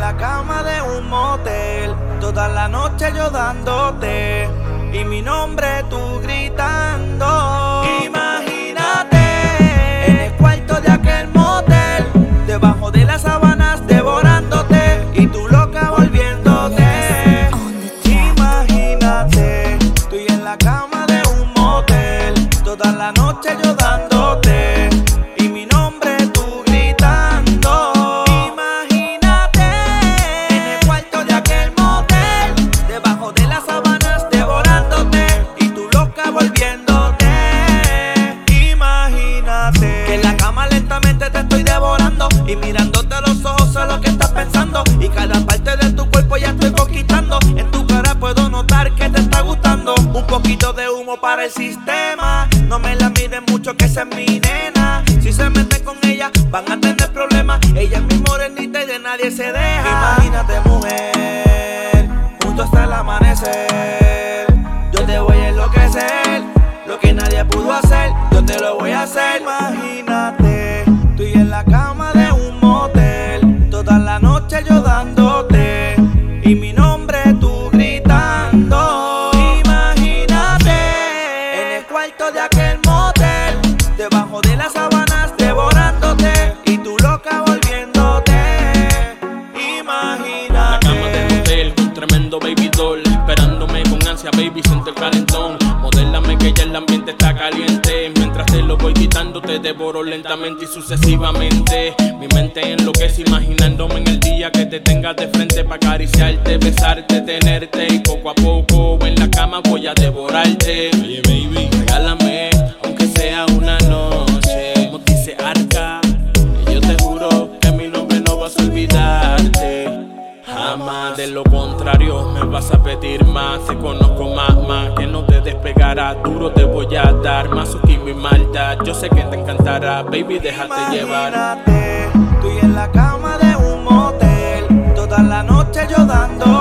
la cama de un motel, toda la noche yo dándote y mi nombre tú gritando. Imagínate en el cuarto de aquel motel, debajo de las sábanas devorándote y tú loca volviéndote. Imagínate tú y en la cama de un motel, toda la noche yo dándote y mi nombre tú gritando. Imagínate en el cuarto de aquel motel, debajo de las sábanas devorándote y tú loca volviéndote. Imagínate que en la cama lentamente te estoy devorando y mirándote a los ojos sé lo que estás pensando y cada parte de tu cuerpo ya estoy conquistando. En tu cara puedo notar que te está gustando. Un poquito de humo para el sistema, no me la miren mucho que esa es mi nena. Si se meten con ella van a tener problemas. Ella es mi morenita y de nadie se deja. Imagínate mujer, junto hasta el amanecer, yo te voy a enloquecer. Lo que nadie pudo hacer, yo te lo voy a hacer. Imagínate tú y en la cama de un motel, toda la noche yo dándote y mi nombre tú gritando. Imagínate en el cuarto de aquel motel, debajo de las sábanas devorándote y tú loca volviéndote. Imagínate la cama del hotel con tremendo baby doll, esperándome con ansia, baby, siente el calentón. Modélame que ya el ambiente está caliente. Mientras te lo voy quitando te devoro lentamente y sucesivamente. Mi mente enloquece imaginándome en el día que te tengas de frente para acariciarte, besarte, tenerte y poco a poco en la cama voy a devorarte. Oye baby, regálame aunque sea una noche, como dice Arca, y yo te juro que mi nombre no vas a olvidarte jamás. De lo contrario me vas a pedir más. Te conozco más que no te despegará. Duro te voy a dar masoquismo y maldad. Yo sé que te encantará, baby, déjate llevar. Imagínate tú y en la cama de un motel, toda la noche yo dando